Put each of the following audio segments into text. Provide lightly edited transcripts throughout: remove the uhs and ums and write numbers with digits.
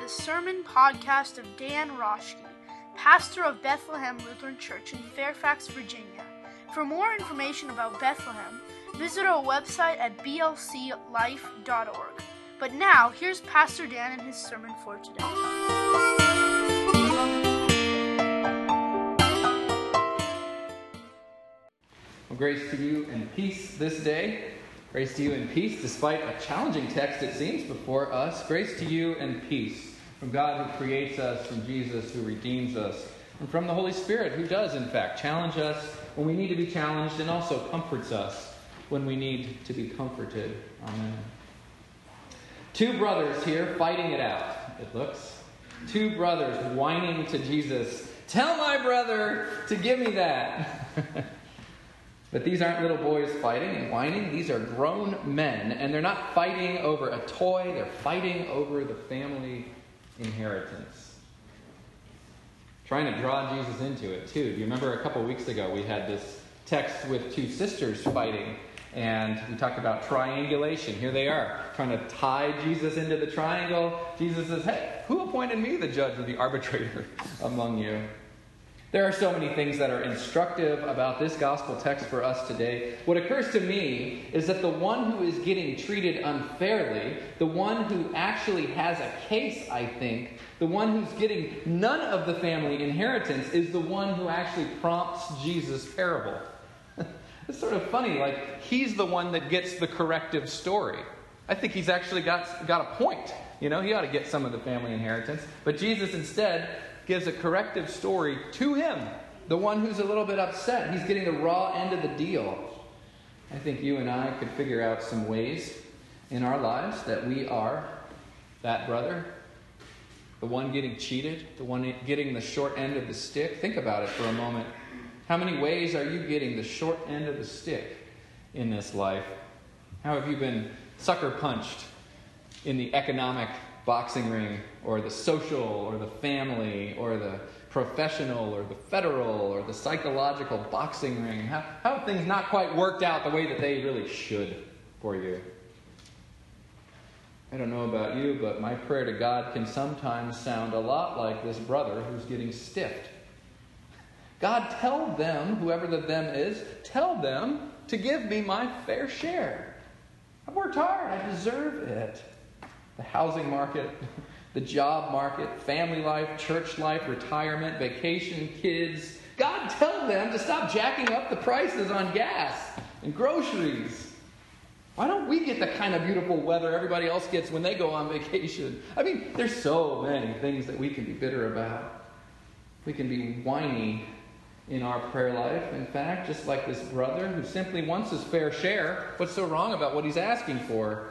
the sermon podcast of Dan Roschke, pastor of Bethlehem Lutheran Church in Fairfax, Virginia. For more information about Bethlehem, visit our website at blclife.org. But now, here's Pastor Dan and his sermon for today. Well, grace to you and peace this day. Grace to you and peace, despite a challenging text, it seems, before us. Grace to you and peace from God who creates us, from Jesus who redeems us, and from the Holy Spirit who does, in fact, challenge us when we need to be challenged and also comforts us when we need to be comforted. Amen. Two brothers here fighting it out, it looks. Two brothers whining to Jesus, "Tell my brother to give me that." But these aren't little boys fighting and whining. These are grown men. And they're not fighting over a toy. They're fighting over the family inheritance. Trying to draw Jesus into it, too. Do you remember a couple weeks ago we had this text with two sisters fighting. And we talked about triangulation. Here they are, trying to tie Jesus into the triangle. Jesus says, "Hey, who appointed me the judge or the arbitrator among you?" There are so many things that are instructive about this gospel text for us today. What occurs to me is that the one who is getting treated unfairly, the one who actually has a case, I think, the one who's getting none of the family inheritance is the one who actually prompts Jesus' parable. It's sort of funny, like he's the one that gets the corrective story. I think he's actually got a point. You know, he ought to get some of the family inheritance. But Jesus instead gives a corrective story to him, the one who's a little bit upset. He's getting the raw end of the deal. I think you and I could figure out some ways in our lives that we are that brother, the one getting cheated, the one getting the short end of the stick. Think about it for a moment. How many ways are you getting the short end of the stick in this life? How have you been sucker punched in the economic boxing ring, or the social, or the family, or the professional, or the federal, or the psychological boxing ring? How have things not quite worked out the way that they really should for you? I don't know about you, but my prayer to God can sometimes sound a lot like this brother who's getting stiffed. God, tell them, whoever the them is, tell them to give me my fair share. I've worked hard. I deserve it. The housing market, the job market, family life, church life, retirement, vacation, kids. God, tell them to stop jacking up the prices on gas and groceries. Why don't we get the kind of beautiful weather everybody else gets when they go on vacation? I mean, there's so many things that we can be bitter about. We can be whiny in our prayer life. In fact, just like this brother who simply wants his fair share. What's so wrong about what he's asking for?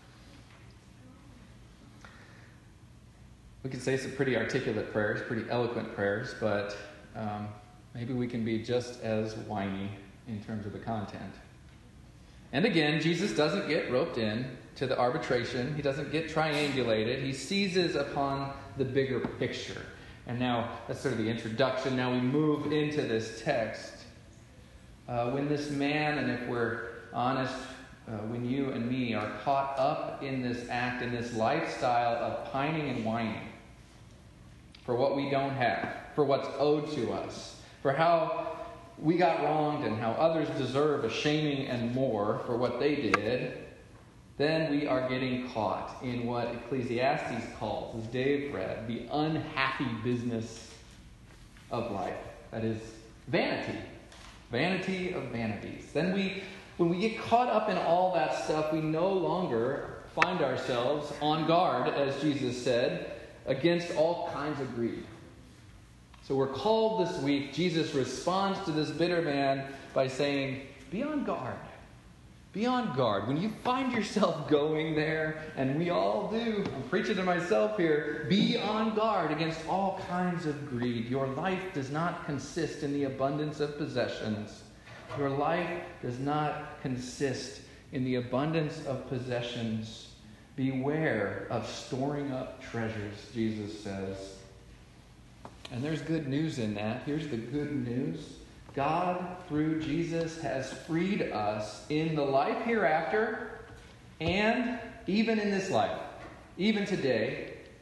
We can say some pretty articulate prayers, pretty eloquent prayers, but maybe we can be just as whiny in terms of the content. And again, Jesus doesn't get roped in to the arbitration. He doesn't get triangulated. He seizes upon the bigger picture. And now, that's sort of the introduction. Now we move into this text. When this man, and if we're honest, when you and me are caught up in this act, in this lifestyle of pining and whining for what we don't have, for what's owed to us, for how we got wronged and how others deserve a shaming and more for what they did, then we are getting caught in what Ecclesiastes calls, as Dave read, the unhappy business of life. That is vanity. Vanity of vanities. Then when we get caught up in all that stuff, we no longer find ourselves on guard, as Jesus said, against all kinds of greed. So we're called this week. Jesus responds to this bitter man by saying, be on guard. Be on guard. When you find yourself going there, and we all do, I'm preaching to myself here, be on guard against all kinds of greed. Your life does not consist in the abundance of possessions. Your life does not consist in the abundance of possessions. Beware of storing up treasures, Jesus says. And there's good news in that. Here's the good news. God, through Jesus, has freed us in the life hereafter and even in this life, even today,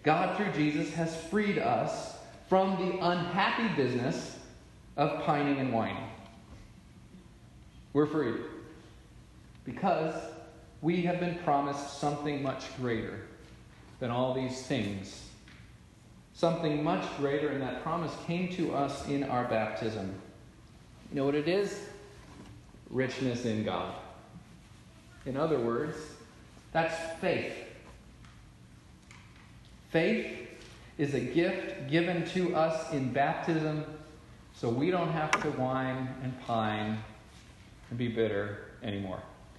God, through Jesus, has freed us from the unhappy business of pining and whining. We're free because we have been promised something much greater than all these things. Something much greater, and that promise came to us in our baptism. You know what it is? Richness in God. In other words, that's faith. Faith is a gift given to us in baptism so we don't have to whine and pine and be bitter anymore.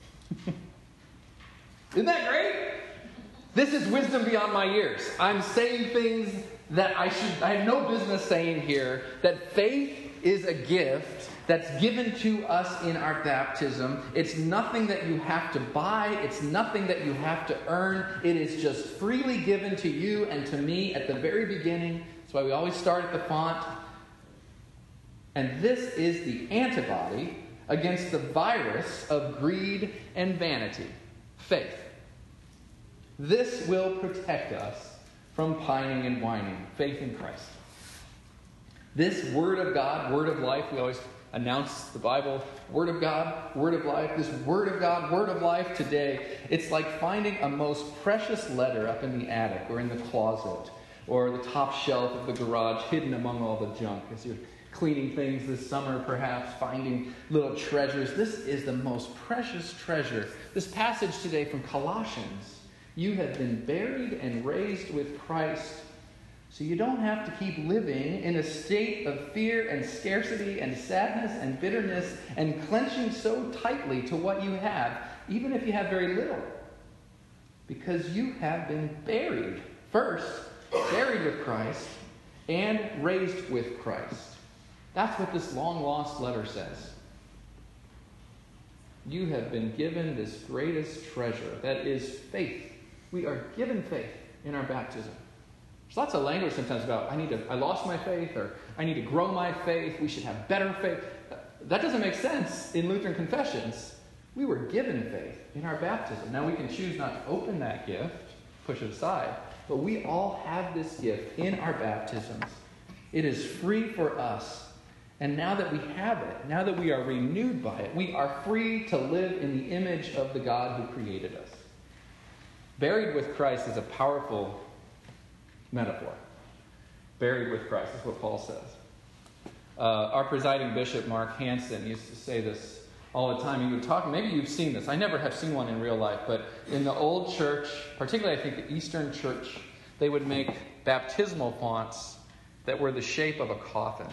Isn't that great? This is wisdom beyond my years. I'm saying things that I have no business saying here. That faith is a gift that's given to us in our baptism. It's nothing that you have to buy. It's nothing that you have to earn. It is just freely given to you and to me at the very beginning. That's why we always start at the font. And this is the antibody against the virus of greed and vanity. Faith. This will protect us from pining and whining. Faith in Christ. This Word of God, Word of life, we always announce the Bible, Word of God, Word of life. This Word of God, Word of life today, it's like finding a most precious letter up in the attic or in the closet or the top shelf of the garage hidden among all the junk as you're cleaning things this summer, perhaps finding little treasures. This is the most precious treasure. This passage today from Colossians. You have been buried and raised with Christ, so you don't have to keep living in a state of fear and scarcity and sadness and bitterness and clenching so tightly to what you have, even if you have very little. Because you have been buried. First, buried with Christ and raised with Christ. That's what this long-lost letter says. You have been given this greatest treasure, that is faith. We are given faith in our baptism. There's lots of language sometimes about, I lost my faith, or I need to grow my faith, we should have better faith. That doesn't make sense in Lutheran confessions. We were given faith in our baptism. Now we can choose not to open that gift, push it aside, but we all have this gift in our baptisms. It is free for us. And now that we have it, now that we are renewed by it, we are free to live in the image of the God who created us. Buried with Christ is a powerful metaphor. Buried with Christ is what Paul says. Our presiding bishop, Mark Hansen, used to say this all the time. He would talk, maybe you've seen this. I never have seen one in real life, but in the old church, particularly I think the Eastern church, they would make baptismal fonts that were the shape of a coffin.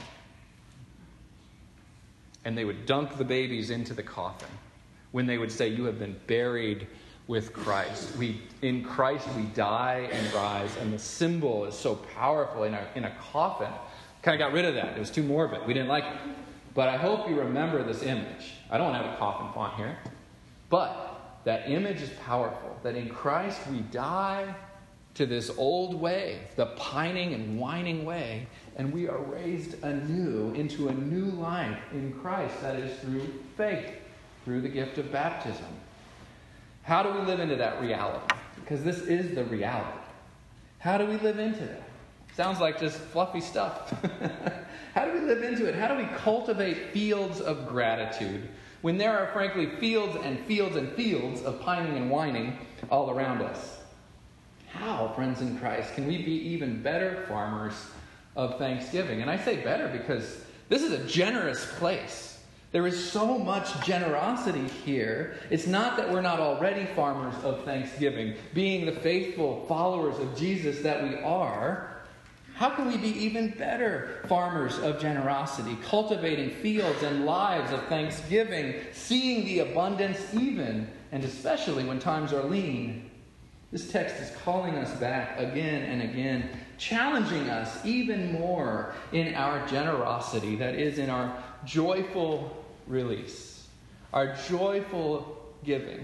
And they would dunk the babies into the coffin when they would say, you have been buried with Christ. In Christ we die and rise. And the symbol is so powerful in a coffin. Kind of got rid of that. It was too morbid. We didn't like it. But I hope you remember this image. I don't have a coffin font here. But that image is powerful. That in Christ we die to this old way, the pining and whining way, and we are raised anew into a new life in Christ. That is through faith, through the gift of baptism. How do we live into that reality? Because this is the reality. How do we live into that? Sounds like just fluffy stuff. How do we live into it? How do we cultivate fields of gratitude when there are, frankly, fields and fields and fields of pining and whining all around us? How, friends in Christ, can we be even better farmers of thanksgiving? And I say better because this is a generous place. There is so much generosity here. It's not that we're not already farmers of thanksgiving, being the faithful followers of Jesus that we are. How can we be even better farmers of generosity, cultivating fields and lives of thanksgiving, seeing the abundance even and especially when times are lean? This text is calling us back again and again, challenging us even more in our generosity, that is, in our joyful release, our joyful giving.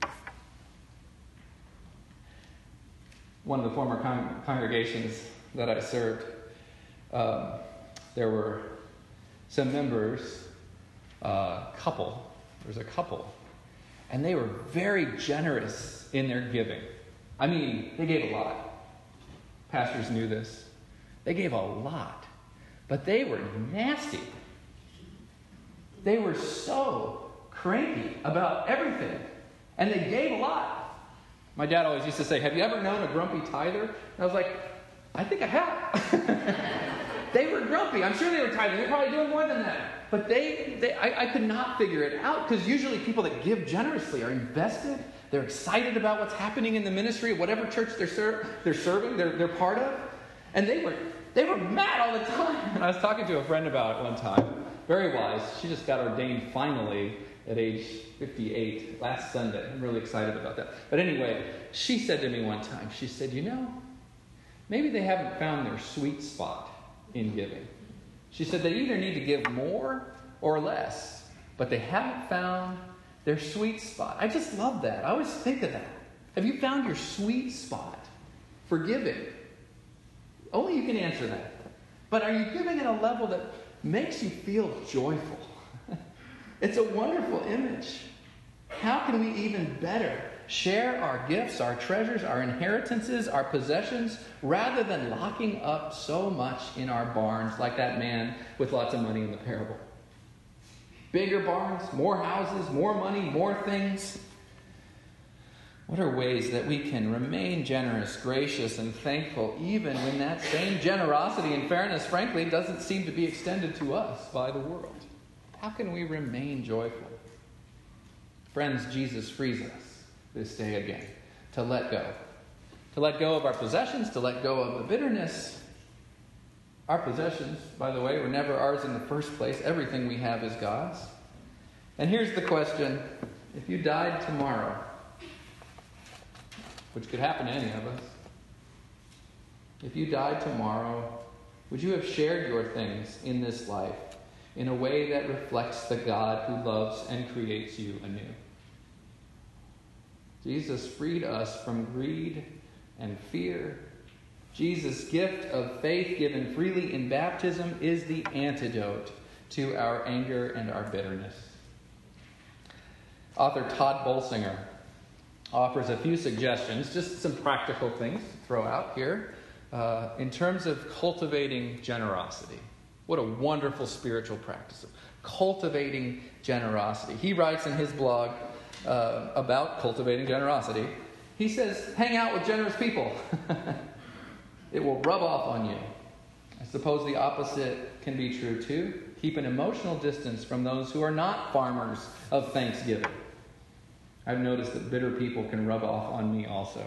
One of the former congregations that I served, there were some members, there was a couple, and they were very generous in their giving. I mean, they gave a lot. pastors knew this. They gave a lot, but they were nasty. They were so cranky about everything, and they gave a lot. My dad always used to say, "Have you ever known a grumpy tither?" And I was like, "I think I have." They were grumpy. I'm sure they were tithing. They're probably doing more than that. But I could not figure it out, because usually people that give generously are invested. They're excited about what's happening in the ministry, whatever church they're serving, they're part of. And they were mad all the time. And I was talking to a friend about it one time. Very wise. She just got ordained finally at age 58 last Sunday. I'm really excited about that. But anyway, she said to me one time, she said, maybe they haven't found their sweet spot in giving. She said they either need to give more or less, but they haven't found their sweet spot. I just love that. I always think of that. Have you found your sweet spot for giving? Only you can answer that. But are you giving at a level that makes you feel joyful? It's a wonderful image. How can we even better share our gifts, our treasures, our inheritances, our possessions, rather than locking up so much in our barns like that man with lots of money in the parable? Bigger barns, more houses, more money, more things. What are ways that we can remain generous, gracious, and thankful even when that same generosity and fairness, frankly, doesn't seem to be extended to us by the world? How can we remain joyful? Friends, Jesus frees us this day again to let go. To let go of our possessions, to let go of the bitterness. Our possessions, by the way, were never ours in the first place. Everything we have is God's. And here's the question. If you died tomorrow, which could happen to any of us, if you died tomorrow, would you have shared your things in this life in a way that reflects the God who loves and creates you anew? Jesus freed us from greed and fear. Jesus' gift of faith given freely in baptism is the antidote to our anger and our bitterness. Author Todd Bolsinger offers a few suggestions, just some practical things to throw out here, in terms of cultivating generosity. What a wonderful spiritual practice of cultivating generosity. He writes in his blog about cultivating generosity. He says, hang out with generous people. It will rub off on you. I suppose the opposite can be true too. Keep an emotional distance from those who are not farmers of thanksgiving. I've noticed that bitter people can rub off on me also.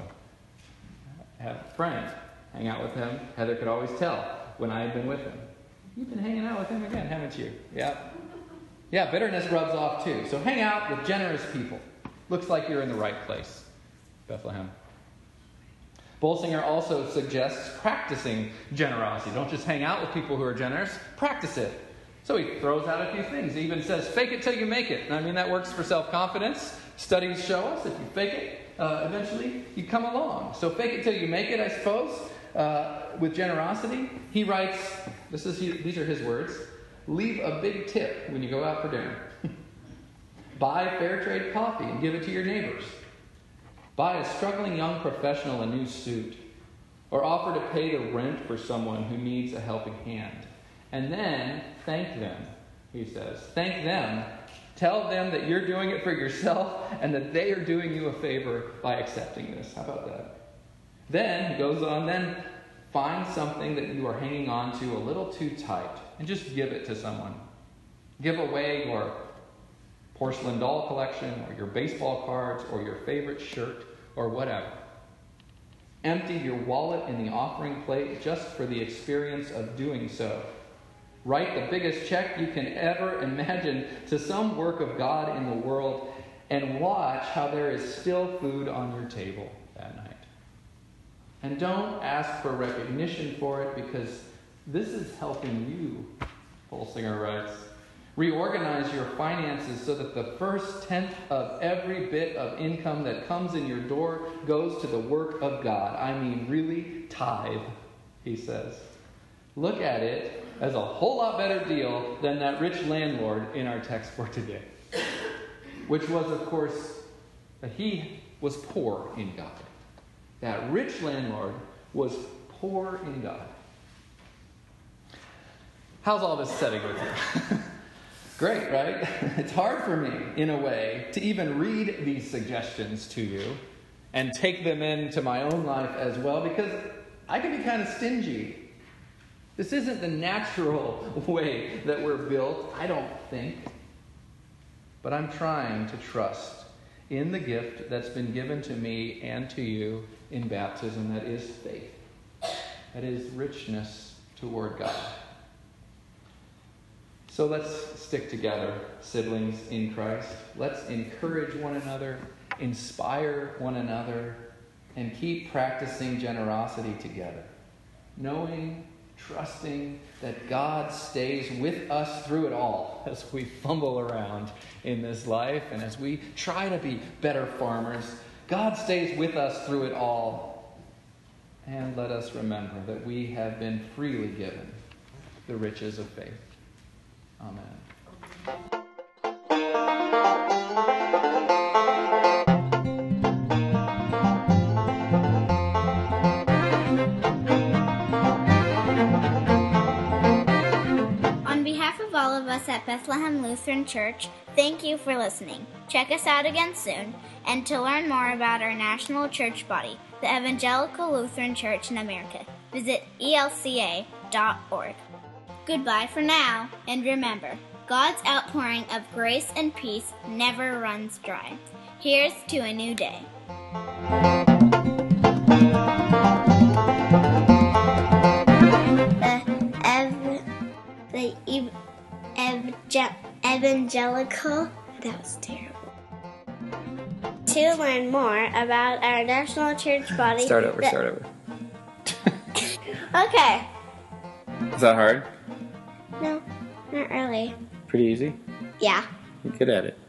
I have a friend, hang out with him. Heather could always tell when I had been with him. You've been hanging out with him again, haven't you? Yeah. Yeah, bitterness rubs off too. So hang out with generous people. Looks like you're in the right place, Bethlehem. Bolsinger also suggests practicing generosity. Don't just hang out with people who are generous. Practice it. So he throws out a few things. He even says, fake it till you make it. And I mean, that works for self-confidence. Studies show us if you fake it, eventually you come along. So fake it till you make it, I suppose. With generosity, he writes, these are his words, leave a big tip when you go out for dinner. Buy fair trade coffee and give it to your neighbors. Buy a struggling young professional a new suit. Or offer to pay the rent for someone who needs a helping hand. And then thank them, he says. Thank them. Tell them that you're doing it for yourself and that they are doing you a favor by accepting this. How about that? Then, he goes on, then find something that you are hanging on to a little too tight and just give it to someone. Give away your porcelain doll collection or your baseball cards or your favorite shirt or whatever. Empty your wallet in the offering plate just for the experience of doing so. Write the biggest check you can ever imagine to some work of God in the world and watch how there is still food on your table that night. And don't ask for recognition for it because this is helping you, Bolsinger writes. Reorganize your finances so that the first tenth of every bit of income that comes in your door goes to the work of God. I mean, really tithe, he says. Look at it as a whole lot better deal than that rich landlord in our text for today. Which was, of course, that he was poor in God. That rich landlord was poor in God. How's all this setting with you? Great, right? It's hard for me, in a way, to even read these suggestions to you and take them into my own life as well, because I can be kind of stingy. This isn't the natural way that we're built, I don't think. But I'm trying to trust in the gift that's been given to me and to you in baptism, that is faith. That is richness toward God. So let's stick together, siblings in Christ. Let's encourage one another, inspire one another, and keep practicing generosity together. Knowing, trusting that God stays with us through it all as we fumble around in this life and as we try to be better farmers. God stays with us through it all. And let us remember that we have been freely given the riches of faith. Amen. On behalf of all of us at Bethlehem Lutheran Church, thank you for listening. Check us out again soon, and to learn more about our national church body, the Evangelical Lutheran Church in America, visit elca.org. Goodbye for now, and remember, God's outpouring of grace and peace never runs dry. Here's to a new day. Evangelical. That was terrible. To learn more about our national church body. Start over. Okay. Is that hard? No, not really. Pretty easy? Yeah. You're good at it.